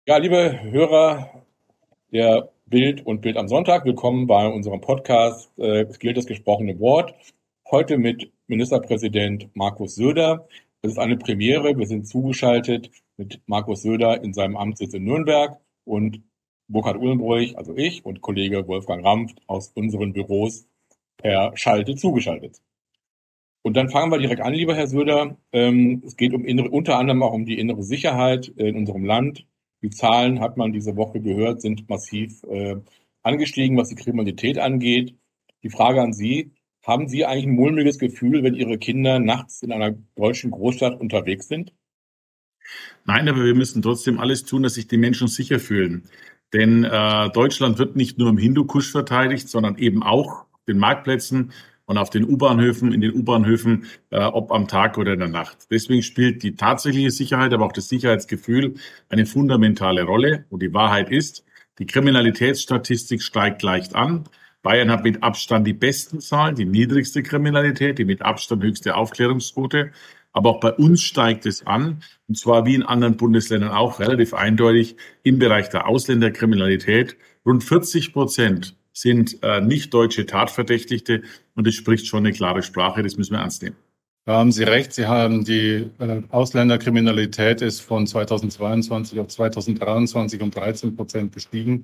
Ja, liebe Hörer der Bild und Bild am Sonntag, willkommen bei unserem Podcast Es gilt das gesprochene Wort. Heute mit Ministerpräsident Markus Söder. Es ist eine Premiere. Wir sind zugeschaltet mit Markus Söder in seinem Amtssitz in Nürnberg und Burkhard Uhlenbroich, also ich, und Kollege Wolfgang Rampf aus unseren Büros per Schalte zugeschaltet. Und dann fangen wir direkt an, lieber Herr Söder. Es geht unter anderem auch um die innere Sicherheit in unserem Land. Die Zahlen, hat man diese Woche gehört, sind massiv angestiegen, was die Kriminalität angeht. Die Frage an Sie, haben Sie eigentlich ein mulmiges Gefühl, wenn Ihre Kinder nachts in einer deutschen Großstadt unterwegs sind? Nein, aber wir müssen trotzdem alles tun, dass sich die Menschen sicher fühlen. Denn Deutschland wird nicht nur im Hindukusch verteidigt, sondern eben auch auf den Marktplätzen und auf den U-Bahnhöfen, in den U-Bahnhöfen, ob am Tag oder in der Nacht. Deswegen spielt die tatsächliche Sicherheit, aber auch das Sicherheitsgefühl eine fundamentale Rolle. Und die Wahrheit ist, die Kriminalitätsstatistik steigt leicht an. Bayern hat mit Abstand die besten Zahlen, die niedrigste Kriminalität, die mit Abstand höchste Aufklärungsquote. Aber auch bei uns steigt es an, und zwar wie in anderen Bundesländern auch relativ eindeutig im Bereich der Ausländerkriminalität. Rund 40% sind nicht deutsche Tatverdächtigte, und das spricht schon eine klare Sprache, das müssen wir ernst nehmen. Da haben Sie recht. Sie haben die Ausländerkriminalität ist von 2022 auf 2023 um 13% gestiegen.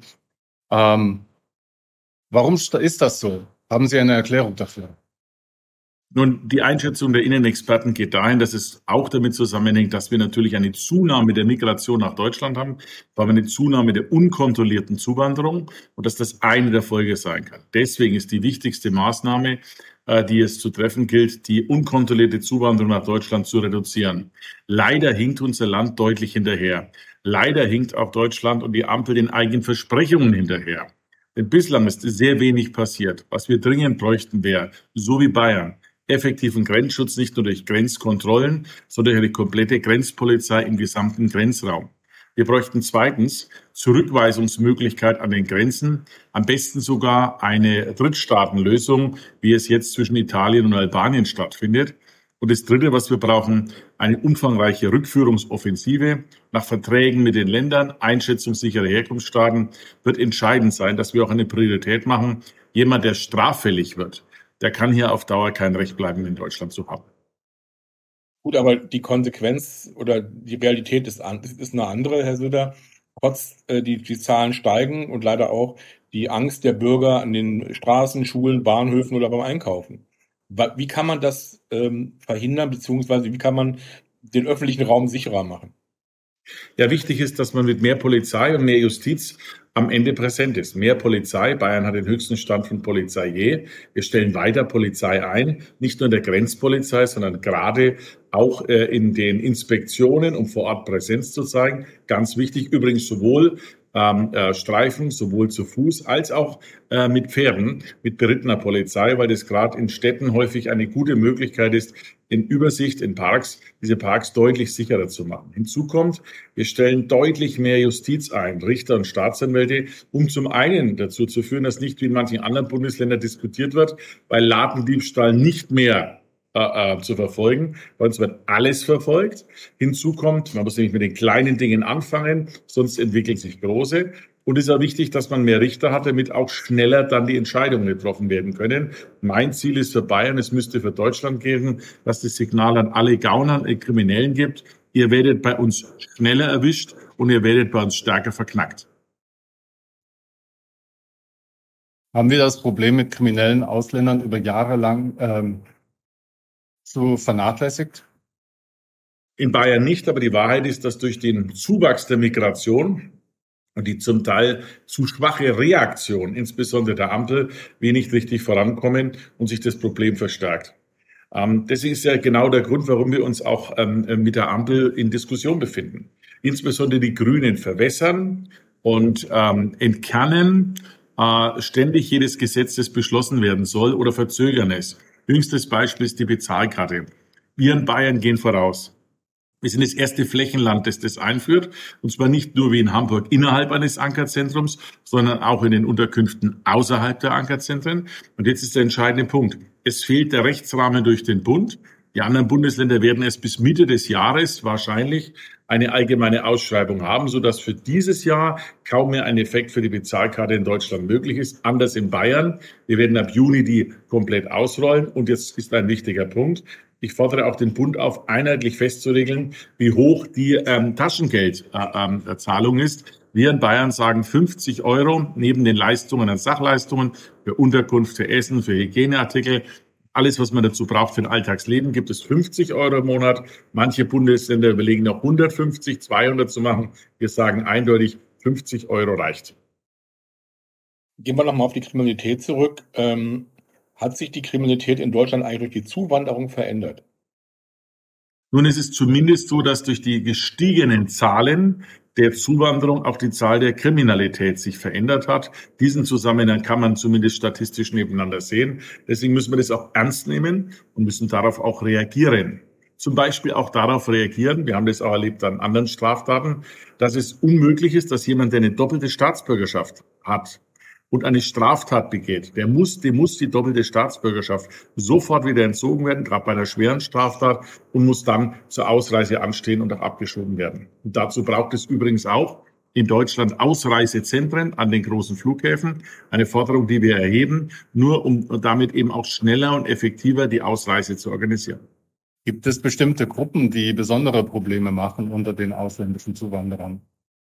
Warum ist das so? Haben Sie eine Erklärung dafür? Nun, die Einschätzung der Innenexperten geht dahin, dass es auch damit zusammenhängt, dass wir natürlich eine Zunahme der Migration nach Deutschland haben, aber eine Zunahme der unkontrollierten Zuwanderung, und dass das eine der Folge sein kann. Deswegen ist die wichtigste Maßnahme, die es zu treffen gilt, die unkontrollierte Zuwanderung nach Deutschland zu reduzieren. Leider hinkt unser Land deutlich hinterher. Leider hinkt auch Deutschland und die Ampel den eigenen Versprechungen hinterher. Denn bislang ist sehr wenig passiert. Was wir dringend bräuchten, wäre, so wie Bayern, effektiven Grenzschutz, nicht nur durch Grenzkontrollen, sondern durch eine komplette Grenzpolizei im gesamten Grenzraum. Wir bräuchten zweitens Zurückweisungsmöglichkeit an den Grenzen, am besten sogar eine Drittstaatenlösung, wie es jetzt zwischen Italien und Albanien stattfindet. Und das Dritte, was wir brauchen, eine umfangreiche Rückführungsoffensive nach Verträgen mit den Ländern, Einschätzung sicherer Herkunftsstaaten, wird entscheidend sein, dass wir auch eine Priorität machen. Jemand, der straffällig wird, der kann hier auf Dauer kein Recht bleiben, in Deutschland zu haben. Gut, aber die Konsequenz oder die Realität ist eine andere, Herr Söder. Die Zahlen steigen und leider auch die Angst der Bürger an den Straßen, Schulen, Bahnhöfen oder beim Einkaufen. Wie kann man das verhindern, beziehungsweise wie kann man den öffentlichen Raum sicherer machen? Ja, wichtig ist, dass man mit mehr Polizei und mehr Justiz am Ende präsent ist. Mehr Polizei. Bayern hat den höchsten Stand von Polizei je. Wir stellen weiter Polizei ein, nicht nur in der Grenzpolizei, sondern gerade auch in den Inspektionen, um vor Ort Präsenz zu zeigen. Ganz wichtig, übrigens sowohl Streifen, sowohl zu Fuß als auch mit Pferden, mit berittener Polizei, weil das gerade in Städten häufig eine gute Möglichkeit ist, in Übersicht in Parks, diese Parks deutlich sicherer zu machen. Hinzu kommt, wir stellen deutlich mehr Justiz ein, Richter und Staatsanwälte, um zum einen dazu zu führen, dass nicht wie in manchen anderen Bundesländern diskutiert wird, bei Ladendiebstahl nicht mehr zu verfolgen. Bei uns wird alles verfolgt. Hinzu kommt, man muss nämlich mit den kleinen Dingen anfangen, sonst entwickeln sich große. Und es ist auch wichtig, dass man mehr Richter hat, damit auch schneller dann die Entscheidungen getroffen werden können. Mein Ziel ist für Bayern, es müsste für Deutschland geben, dass das Signal an alle Gaunern, Kriminellen gibt: Ihr werdet bei uns schneller erwischt und ihr werdet bei uns stärker verknackt. Haben wir das Problem mit kriminellen Ausländern über Jahre lang so vernachlässigt? In Bayern nicht, aber die Wahrheit ist, dass durch den Zuwachs der Migration und die zum Teil zu schwache Reaktion, insbesondere der Ampel, wir nicht richtig vorankommen und sich das Problem verstärkt. Das ist ja genau der Grund, warum wir uns auch mit der Ampel in Diskussion befinden. Insbesondere die Grünen verwässern und entkernen ständig jedes Gesetz, das beschlossen werden soll, oder verzögern es. Jüngstes Beispiel ist die Bezahlkarte. Wir in Bayern gehen voraus. Wir sind das erste Flächenland, das das einführt, und zwar nicht nur wie in Hamburg innerhalb eines Ankerzentrums, sondern auch in den Unterkünften außerhalb der Ankerzentren. Und jetzt ist der entscheidende Punkt. Es fehlt der Rechtsrahmen durch den Bund. Die anderen Bundesländer werden es bis Mitte des Jahres wahrscheinlich eine allgemeine Ausschreibung haben, sodass für dieses Jahr kaum mehr ein Effekt für die Bezahlkarte in Deutschland möglich ist. Anders in Bayern. Wir werden ab Juni die komplett ausrollen. Und jetzt ist ein wichtiger Punkt. Ich fordere auch den Bund auf, einheitlich festzuregeln, wie hoch die Taschengeldzahlung ist. Wir in Bayern sagen 50 € neben den Leistungen an Sachleistungen für Unterkunft, für Essen, für Hygieneartikel. Alles, was man dazu braucht für ein Alltagsleben, gibt es 50 € im Monat. Manche Bundesländer überlegen noch 150, 200 zu machen. Wir sagen eindeutig, 50 € reicht. Gehen wir nochmal auf die Kriminalität zurück. Hat sich die Kriminalität in Deutschland eigentlich durch die Zuwanderung verändert? Nun ist es zumindest so, dass durch die gestiegenen Zahlen der Zuwanderung auch die Zahl der Kriminalität sich verändert hat. Diesen Zusammenhang kann man zumindest statistisch nebeneinander sehen. Deswegen müssen wir das auch ernst nehmen und müssen darauf auch reagieren. Zum Beispiel auch darauf reagieren, wir haben das auch erlebt an anderen Straftaten, dass es unmöglich ist, dass jemand, der eine doppelte Staatsbürgerschaft hat und eine Straftat begeht, dem muss die doppelte Staatsbürgerschaft sofort wieder entzogen werden, gerade bei einer schweren Straftat, und muss dann zur Ausreise anstehen und auch abgeschoben werden. Und dazu braucht es übrigens auch in Deutschland Ausreisezentren an den großen Flughäfen. Eine Forderung, die wir erheben, nur um damit eben auch schneller und effektiver die Ausreise zu organisieren. Gibt es bestimmte Gruppen, die besondere Probleme machen unter den ausländischen Zuwanderern?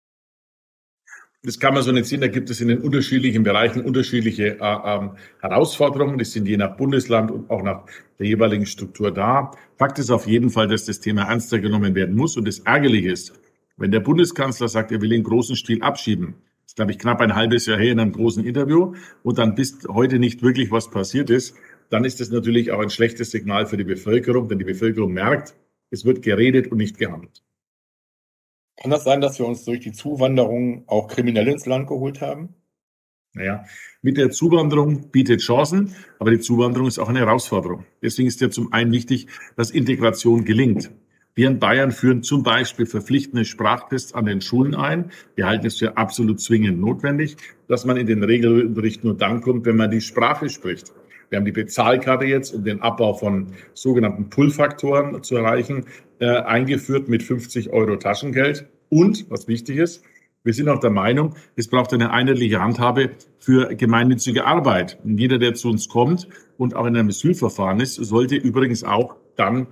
Das kann man so nicht sehen. Da gibt es in den unterschiedlichen Bereichen unterschiedliche Herausforderungen. Das sind je nach Bundesland und auch nach der jeweiligen Struktur da. Fakt ist auf jeden Fall, dass das Thema ernster genommen werden muss. Und das Ärgerliche ist, wenn der Bundeskanzler sagt, er will in großen Stil abschieben, das ist, glaube ich, knapp ein halbes Jahr her in einem großen Interview, und dann bis heute nicht wirklich was passiert ist, dann ist das natürlich auch ein schlechtes Signal für die Bevölkerung, denn die Bevölkerung merkt, es wird geredet und nicht gehandelt. Kann das sein, dass wir uns durch die Zuwanderung auch Kriminelle ins Land geholt haben? Naja, mit der Zuwanderung bietet Chancen, aber die Zuwanderung ist auch eine Herausforderung. Deswegen ist ja zum einen wichtig, dass Integration gelingt. Wir in Bayern führen zum Beispiel verpflichtende Sprachtests an den Schulen ein. Wir halten es für absolut zwingend notwendig, dass man in den Regelunterricht nur dann kommt, wenn man die Sprache spricht. Wir haben die Bezahlkarte jetzt, um den Abbau von sogenannten Pull-Faktoren zu erreichen, eingeführt mit 50 € Taschengeld. Und, was wichtig ist, wir sind auch der Meinung, es braucht eine einheitliche Handhabe für gemeinnützige Arbeit. Und jeder, der zu uns kommt und auch in einem Asylverfahren ist, sollte übrigens auch dann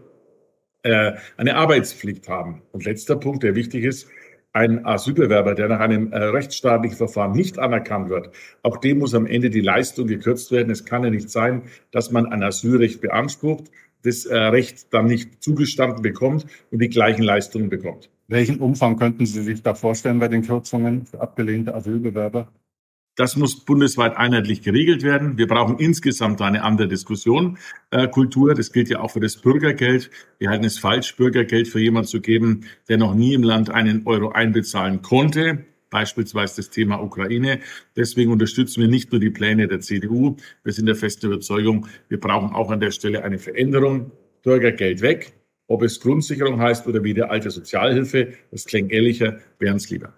eine Arbeitspflicht haben. Und letzter Punkt, der wichtig ist: Ein Asylbewerber, der nach einem rechtsstaatlichen Verfahren nicht anerkannt wird, auch dem muss am Ende die Leistung gekürzt werden. Es kann ja nicht sein, dass man ein Asylrecht beansprucht, das Recht dann nicht zugestanden bekommt und die gleichen Leistungen bekommt. Welchen Umfang könnten Sie sich da vorstellen bei den Kürzungen für abgelehnte Asylbewerber? Das muss bundesweit einheitlich geregelt werden. Wir brauchen insgesamt eine andere Diskussionskultur. Das gilt ja auch für das Bürgergeld. Wir halten es falsch, Bürgergeld für jemanden zu geben, der noch nie im Land einen Euro einbezahlen konnte. Beispielsweise das Thema Ukraine. Deswegen unterstützen wir nicht nur die Pläne der CDU. Wir sind der festen Überzeugung, wir brauchen auch an der Stelle eine Veränderung. Bürgergeld weg. Ob es Grundsicherung heißt oder wieder alte Sozialhilfe, das klingt ehrlicher, wären es lieber.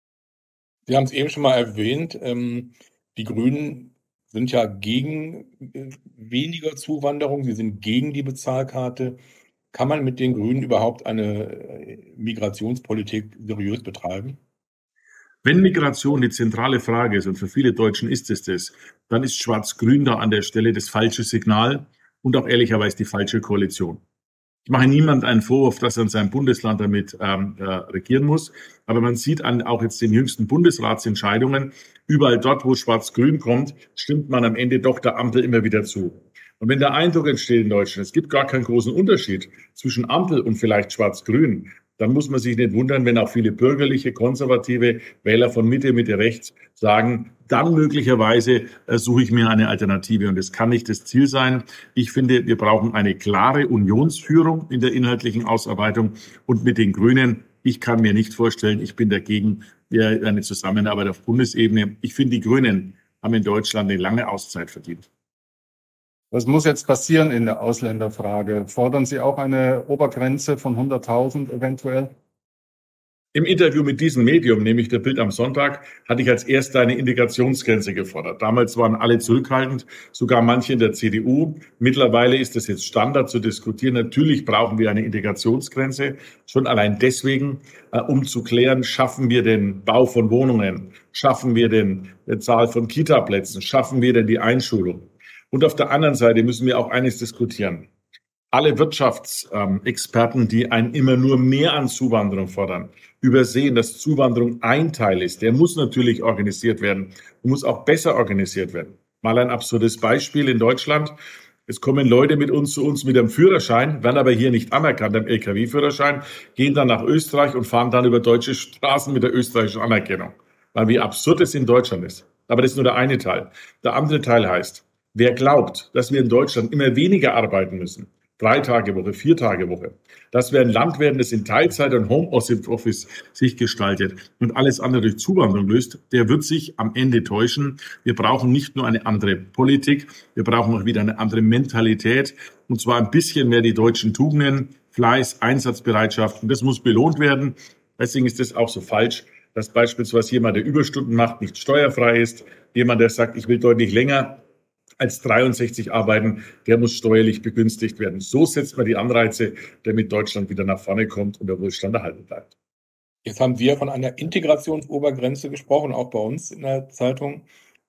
Sie haben es eben schon mal erwähnt, die Grünen sind ja gegen weniger Zuwanderung, sie sind gegen die Bezahlkarte. Kann man mit den Grünen überhaupt eine Migrationspolitik seriös betreiben? Wenn Migration die zentrale Frage ist, und für viele Deutschen ist es das, dann ist Schwarz-Grün da an der Stelle das falsche Signal und auch ehrlicherweise die falsche Koalition. Ich mache niemand einen Vorwurf, dass er in seinem Bundesland damit regieren muss. Aber man sieht an auch jetzt den jüngsten Bundesratsentscheidungen, überall dort, wo Schwarz-Grün kommt, stimmt man am Ende doch der Ampel immer wieder zu. Und wenn der Eindruck entsteht in Deutschland, es gibt gar keinen großen Unterschied zwischen Ampel und vielleicht Schwarz-Grün, dann muss man sich nicht wundern, wenn auch viele bürgerliche, konservative Wähler von Mitte rechts sagen, dann möglicherweise suche ich mir eine Alternative. Und das kann nicht das Ziel sein. Ich finde, wir brauchen eine klare Unionsführung in der inhaltlichen Ausarbeitung. Und mit den Grünen, ich kann mir nicht vorstellen, ich bin dagegen eine Zusammenarbeit auf Bundesebene. Ich finde, die Grünen haben in Deutschland eine lange Auszeit verdient. Was muss jetzt passieren in der Ausländerfrage? Fordern Sie auch eine Obergrenze von 100.000 eventuell? Im Interview mit diesem Medium, nämlich der Bild am Sonntag, hatte ich als erster eine Integrationsgrenze gefordert. Damals waren alle zurückhaltend, sogar manche in der CDU. Mittlerweile ist es jetzt Standard zu diskutieren. Natürlich brauchen wir eine Integrationsgrenze. Schon allein deswegen, um zu klären, schaffen wir den Bau von Wohnungen? Schaffen wir denn die Zahl von Kita-Plätzen? Schaffen wir denn die Einschulung? Und auf der anderen Seite müssen wir auch eines diskutieren. Alle Wirtschaftsexperten, die einen immer nur mehr an Zuwanderung fordern, übersehen, dass Zuwanderung ein Teil ist. Der muss natürlich organisiert werden und muss auch besser organisiert werden. Mal ein absurdes Beispiel in Deutschland. Es kommen Leute zu uns mit einem Führerschein, werden aber hier nicht anerkannt, am Lkw-Führerschein, gehen dann nach Österreich und fahren dann über deutsche Straßen mit der österreichischen Anerkennung. Weil wie absurd es in Deutschland ist. Aber das ist nur der eine Teil. Der andere Teil heißt, wer glaubt, dass wir in Deutschland immer weniger arbeiten müssen, 3 Tage Woche, 4 Tage Woche. Dass wir ein Land werden, das in Teilzeit und Homeoffice sich gestaltet und alles andere durch Zuwanderung löst, der wird sich am Ende täuschen. Wir brauchen nicht nur eine andere Politik, wir brauchen auch wieder eine andere Mentalität und zwar ein bisschen mehr die deutschen Tugenden, Fleiß, Einsatzbereitschaft und das muss belohnt werden. Deswegen ist es auch so falsch, dass beispielsweise jemand, der Überstunden macht, nicht steuerfrei ist. Jemand, der sagt, ich will deutlich länger als 63 arbeiten, der muss steuerlich begünstigt werden. So setzt man die Anreize, damit Deutschland wieder nach vorne kommt und der Wohlstand erhalten bleibt. Jetzt haben wir von einer Integrationsobergrenze gesprochen, auch bei uns in der Zeitung.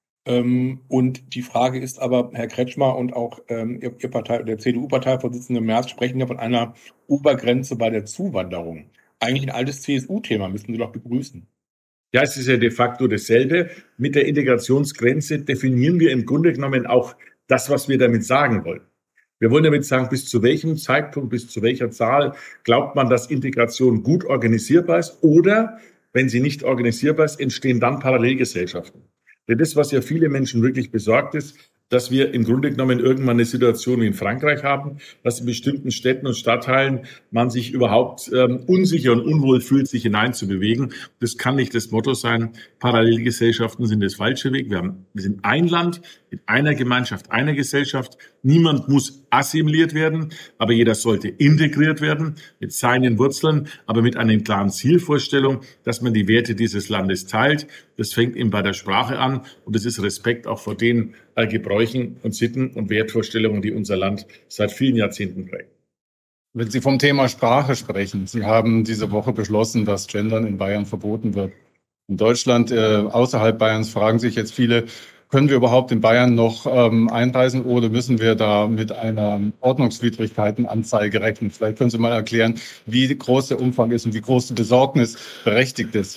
Und die Frage ist aber, Herr Kretschmer und auch Ihr der CDU-Parteivorsitzende Merz sprechen ja von einer Obergrenze bei der Zuwanderung. Eigentlich ein altes CSU-Thema, müssten Sie doch begrüßen. Ja, es ist ja de facto dasselbe. Mit der Integrationsgrenze definieren wir im Grunde genommen auch das, was wir damit sagen wollen. Wir wollen damit sagen, bis zu welchem Zeitpunkt, bis zu welcher Zahl glaubt man, dass Integration gut organisierbar ist oder, wenn sie nicht organisierbar ist, entstehen dann Parallelgesellschaften. Denn das, was ja viele Menschen wirklich besorgt ist, dass wir im Grunde genommen irgendwann eine Situation wie in Frankreich haben, dass in bestimmten Städten und Stadtteilen man sich überhaupt unsicher und unwohl fühlt, sich hineinzubewegen. Das kann nicht das Motto sein. Parallelgesellschaften sind das falsche Weg. Wir sind ein Land mit einer Gemeinschaft, einer Gesellschaft. Niemand muss assimiliert werden, aber jeder sollte integriert werden mit seinen Wurzeln, aber mit einer klaren Zielvorstellung, dass man die Werte dieses Landes teilt. Das fängt eben bei der Sprache an und das ist Respekt auch vor den Gebräuchen und Sitten und Wertvorstellungen, die unser Land seit vielen Jahrzehnten prägen. Wenn Sie vom Thema Sprache sprechen, Sie haben diese Woche beschlossen, dass Gendern in Bayern verboten wird. In Deutschland, außerhalb Bayerns, fragen sich jetzt viele, können wir überhaupt in Bayern noch einreisen oder müssen wir da mit einer Ordnungswidrigkeitenanzeige rechnen? Vielleicht können Sie mal erklären, wie groß der Umfang ist und wie groß die Besorgnis berechtigt ist.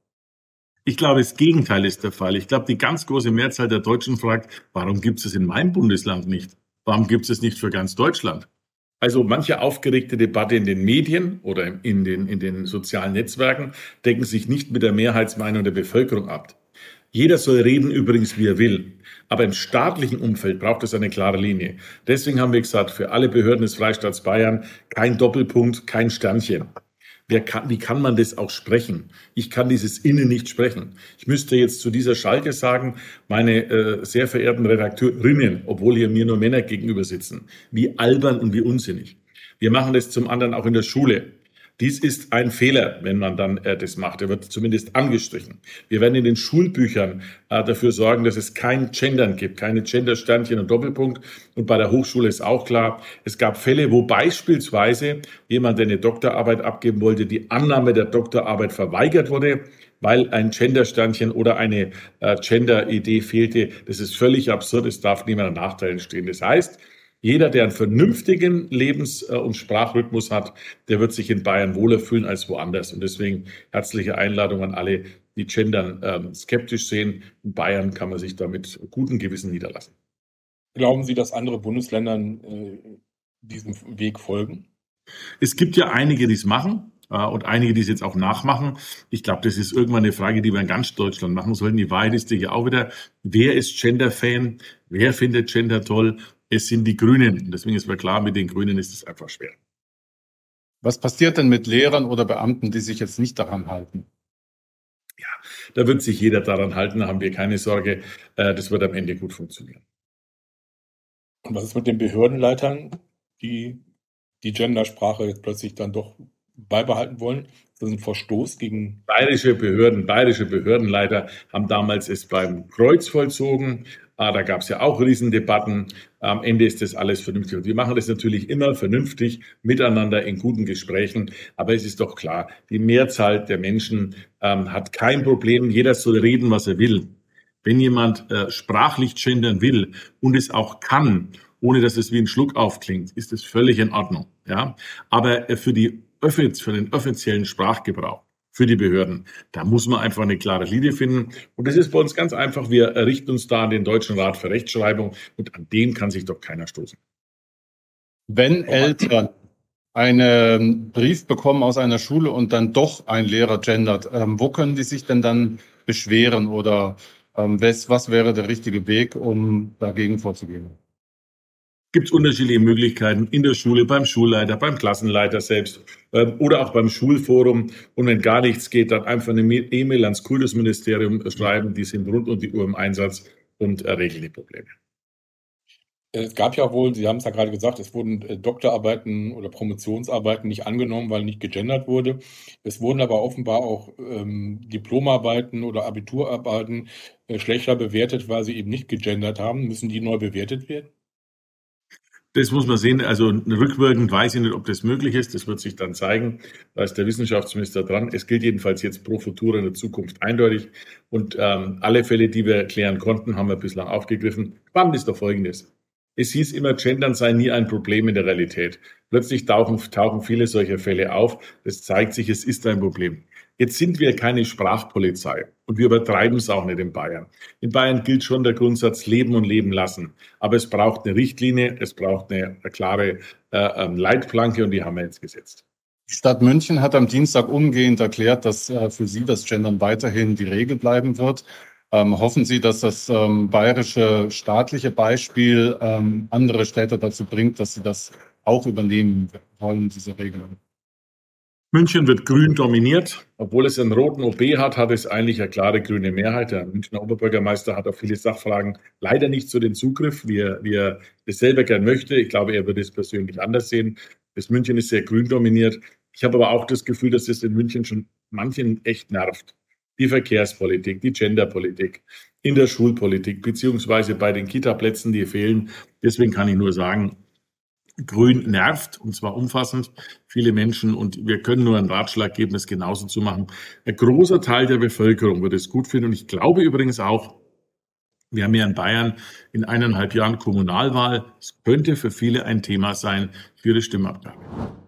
Ich glaube, das Gegenteil ist der Fall. Ich glaube, die ganz große Mehrzahl der Deutschen fragt, warum gibt es in meinem Bundesland nicht? Warum gibt es nicht für ganz Deutschland? Also manche aufgeregte Debatte in den Medien oder in den sozialen Netzwerken decken sich nicht mit der Mehrheitsmeinung der Bevölkerung ab. Jeder soll reden übrigens, wie er will. Aber im staatlichen Umfeld braucht es eine klare Linie. Deswegen haben wir gesagt, für alle Behörden des Freistaats Bayern kein Doppelpunkt, kein Sternchen. Wie kann man das auch sprechen? Ich kann dieses Innen nicht sprechen. Ich müsste jetzt zu dieser Schalte sagen, meine sehr verehrten Redakteurinnen, obwohl hier mir nur Männer gegenüber sitzen, wie albern und wie unsinnig. Wir machen das zum anderen auch in der Schule. Dies ist ein Fehler, wenn man dann das macht. Er wird zumindest angestrichen. Wir werden in den Schulbüchern dafür sorgen, dass es kein Gendern gibt, keine Gender-Sternchen und Doppelpunkt. Und bei der Hochschule ist auch klar, es gab Fälle, wo beispielsweise jemand, der eine Doktorarbeit abgeben wollte, die Annahme der Doktorarbeit verweigert wurde, weil ein Gender-Sternchen oder eine Gender-Idee fehlte. Das ist völlig absurd. Es darf niemand ein Nachteil entstehen. Das heißt, jeder, der einen vernünftigen Lebens- und Sprachrhythmus hat, der wird sich in Bayern wohler fühlen als woanders. Und deswegen herzliche Einladung an alle, die Gendern skeptisch sehen. In Bayern kann man sich da mit gutem Gewissen niederlassen. Glauben Sie, dass andere Bundesländer diesem Weg folgen? Es gibt ja einige, die es machen. Und einige, die es jetzt auch nachmachen. Ich glaube, das ist irgendwann eine Frage, die wir in ganz Deutschland machen sollten. Die Wahrheit ist hier auch wieder, wer ist Gender-Fan? Wer findet Gender toll? Es sind die Grünen. Und deswegen ist mir klar, mit den Grünen ist es einfach schwer. Was passiert denn mit Lehrern oder Beamten, die sich jetzt nicht daran halten? Ja, da wird sich jeder daran halten, da haben wir keine Sorge. Das wird am Ende gut funktionieren. Und was ist mit den Behördenleitern, die Gendersprache jetzt plötzlich dann doch beibehalten wollen. Das ist ein Verstoß gegen... Bayerische Behördenleiter haben damals es beim Kreuz vollzogen. Da gab es ja auch Riesendebatten. Am Ende ist das alles vernünftig. Und wir machen das natürlich immer vernünftig miteinander in guten Gesprächen. Aber es ist doch klar, die Mehrzahl der Menschen hat kein Problem. Jeder soll reden, was er will. Wenn jemand sprachlich gendern will und es auch kann, ohne dass es wie ein Schluck aufklingt, ist es völlig in Ordnung. Ja? Aber für den offiziellen Sprachgebrauch, für die Behörden, da muss man einfach eine klare Linie finden. Und das ist bei uns ganz einfach. Wir richten uns da an den Deutschen Rat für Rechtschreibung und an dem kann sich doch keiner stoßen. Wenn Eltern einen Brief bekommen aus einer Schule und dann doch ein Lehrer gendert, wo können die sich denn dann beschweren oder was wäre der richtige Weg, um dagegen vorzugehen? Gibt es unterschiedliche Möglichkeiten in der Schule, beim Schulleiter, beim Klassenleiter selbst oder auch beim Schulforum. Und wenn gar nichts geht, dann einfach eine E-Mail ans Kultusministerium schreiben. Die sind rund um die Uhr im Einsatz und regeln die Probleme. Es gab ja wohl, Sie haben es ja gerade gesagt, es wurden Doktorarbeiten oder Promotionsarbeiten nicht angenommen, weil nicht gegendert wurde. Es wurden aber offenbar auch Diplomarbeiten oder Abiturarbeiten schlechter bewertet, weil sie eben nicht gegendert haben. Müssen die neu bewertet werden? Das muss man sehen. Also rückwirkend weiß ich nicht, ob das möglich ist. Das wird sich dann zeigen. Da ist der Wissenschaftsminister dran. Es gilt jedenfalls jetzt pro Futura in der Zukunft eindeutig. Und alle Fälle, die wir klären konnten, haben wir bislang aufgegriffen. Spannend ist doch Folgendes. Es hieß immer, Gendern sei nie ein Problem in der Realität. Plötzlich tauchen viele solcher Fälle auf. Das zeigt sich, es ist ein Problem. Jetzt sind wir keine Sprachpolizei und wir übertreiben es auch nicht in Bayern. In Bayern gilt schon der Grundsatz Leben und Leben lassen. Aber es braucht eine Richtlinie, es braucht eine klare Leitplanke und die haben wir jetzt gesetzt. Die Stadt München hat am Dienstag umgehend erklärt, dass für sie das Gendern weiterhin die Regel bleiben wird. Hoffen Sie, dass das bayerische staatliche Beispiel andere Städte dazu bringt, dass sie das auch übernehmen wollen, diese Regelung? München wird grün dominiert. Obwohl es einen roten OB hat, hat es eigentlich eine klare grüne Mehrheit. Der Münchner Oberbürgermeister hat auf viele Sachfragen leider nicht so den Zugriff, wie er das selber gern möchte. Ich glaube, er würde es persönlich anders sehen. Das München ist sehr grün dominiert. Ich habe aber auch das Gefühl, dass es in München schon manchen echt nervt. Die Verkehrspolitik, die Genderpolitik, in der Schulpolitik, beziehungsweise bei den Kita-Plätzen, die fehlen. Deswegen kann ich nur sagen, Grün nervt, und zwar umfassend, viele Menschen. Und wir können nur einen Ratschlag geben, es genauso zu machen. Ein großer Teil der Bevölkerung wird es gut finden. Und ich glaube übrigens auch, wir haben ja in Bayern in 1,5 Jahren Kommunalwahl. Es könnte für viele ein Thema sein für ihre Stimmabgabe.